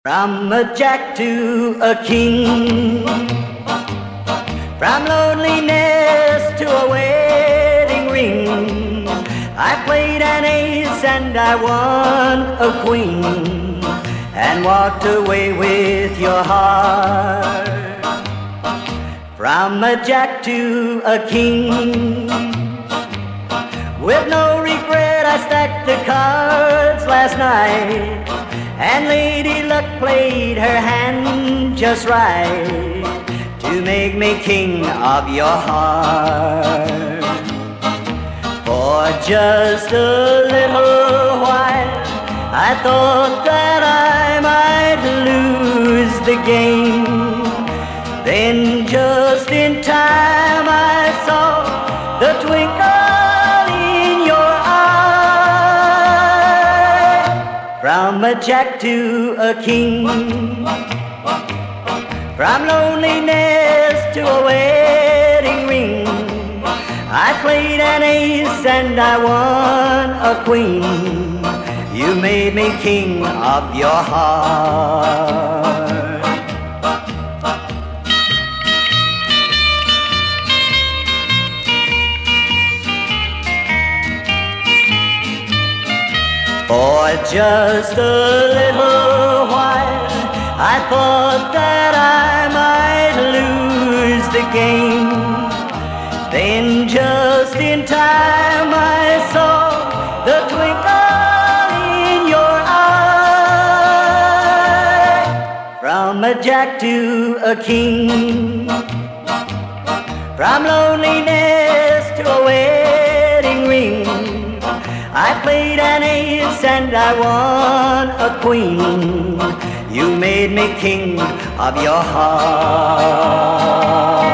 From a jack to a king, from loneliness to a wedding ring, I played an ace and I won a queen, and walked away with your heart. From a jack to a king, with no regret I stacked the cards last night, and Lady Luck played her hand just right to make me king of your heart. For just a little while I thought that I might lose the game. Then just in time I saw the twinkle in your eye. From a jack to a king, from loneliness to a wedding ring, I played an ace and I won a queen. You made me king of your heart. For just a little while I thought that I might lose the game. Then just in time I saw the twinkle in your eye. From a jack to a king, from loneliness to a wedding ring, I played an ace and I won a queen. You made me king of your heart.